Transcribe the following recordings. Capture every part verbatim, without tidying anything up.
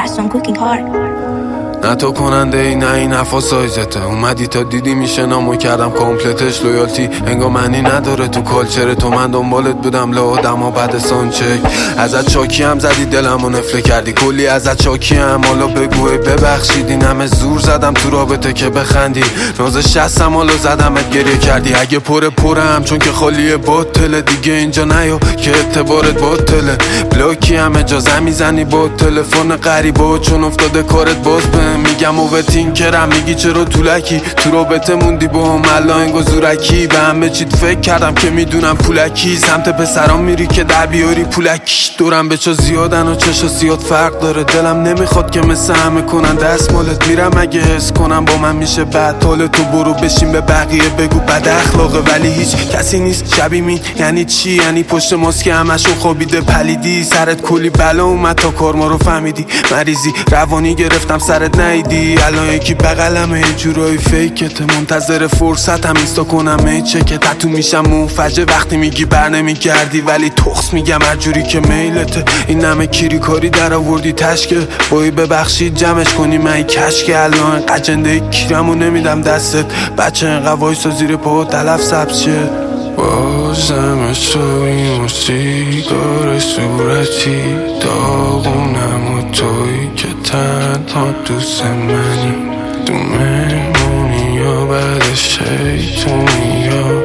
fast on cooking hard. نه تو کننده ای نه این حرفا سایزته. اومدی تا دیدی میشه نامو کردم کامپلتش. لویالتی انگار معنی نداره تو کالچر تو. من دنبالت بودم لادم و بعد سانچک. ازت چاکی هم زدی دلمو نفله کردی. کلی ازت چاکی هم حالا بگوی ببخشید. این همه زور زدم تو رابطه که بخندی. ناز شستم حالا زدمت گریه کردی. اگه پر پرم چون که خالیه باطله. دیگه اینجا نیا که اعتبارت باطله. بلاکی هم اجازه میزنی با تلفن غریبا چون افتاده کارت باز به میگم اوورتین کرم. میگی چرا طولکی تو رابطه موندی با هم الان انگار زورکی. به همه چیت فکر کردم که میدونم پولکی. سمت پسرام میری که در بیاری پولکی. دورم به چا زیادن و چشا زیاد فرق داره. دلم نمیخواد که مثل همه کنن دستمالت. میرم اگه حس کنم با من میشه بد. حال تو برو بشین به بقیه بگو بد اخلاقه ولی هیچ کسی نیست شبیه می. یعنی چی؟ یعنی پشت ماسک همشون خوابیده پلیدی. سرت کلی بلا اومد تا کار ما رو فهمیدی. مریضی روانی گرفتم سرت نیدی. الان یکی بغلمه یه جورایی فیکته. منتظر فرصتم اینستا کنم ای چکه. تتو میشم منفجر وقتی میگی بر نمیگردی. ولی تخص میگم هر جوری که میلته. این همه کیری کاری در آوردی تشکه. بایی ببخشید جمعش کنی من کشکه. الان قجنده کیرمو نمیدم دستت. بچه اینقدر وایسا زیر پا تلف سبز شه. بازم سویم و سیگار صورتی داغونم و توی که تنها دوست منی. تو مهمونی یا بعد شیطونی یا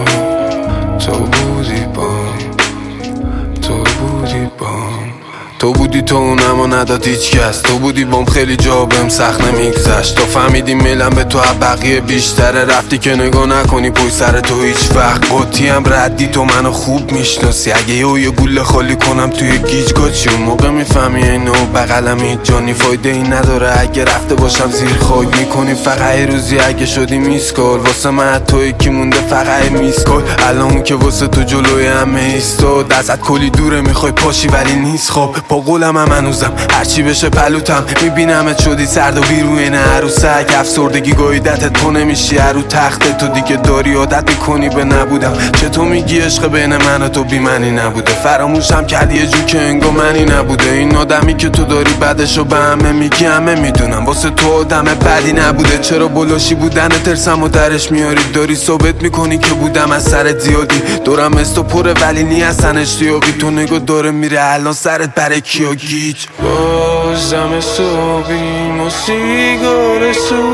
تو بودی بام تو بودی بام تو بودی تو اونمو نداد هیچ کس. تو بودی بام خیلی جا بهم سخت نمیگذشت. تا فهمیدی میلم به تو بقیه بیشتره. رفتی که نگاه نکنی پشت سر تو هیچ وقت. قاطی هم ردی تو منو خوب میشناسی. اگه یه یه گوله خالی کنم توی گیجگاه چی اون موقع میفهمی اینو بغلم هیچ جانی فایده این نداره. اگه رفته باشم زیر خاک میکنی فقط یه روزی. اگه شدی میسکال واسه من تو یکی مونده فقط میسکال. الان اون که واسه تو جلوی همه ایستاد. ازت کلی دوره میخوای پاشی ولی نیست خواب. با قولم هم هنوزم هرچی بشه پلوتم. میبینمت شدی سرد و بیروی نه عروسک. افسردگی گاییدتت تو نمیشی هرو تخته. تو دیگه داری عادت میکنی به نبودم. چطور میگی عشق بین من و تو بی منی نبوده. فراموشم کردی یه جو که انگار منی نبوده. این آدمی که تو داری بعدشو به همه میگی همه میدونم واسه تو آدم بدی نبوده. چرا بلاشی بودن ترسم و درش میاری. داری ثابت میکنی که بودم از سرت زیادی. دورم استو پره ولی نی اصلا اشتیاقی. تو نگاه داره میره الان سرت برای کیا گیج. بازم صبحیم و سیگار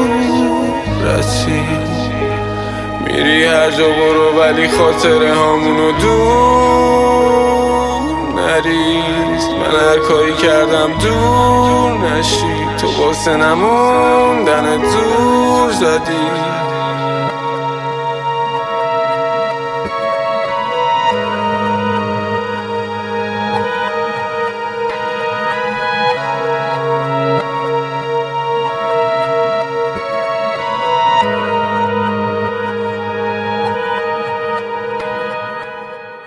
صورتی. میری هر جا برو ولی خاطره هامونو دور نریز. من هر کاری کردم دور نشی. تو واسه نموندن دور زدی.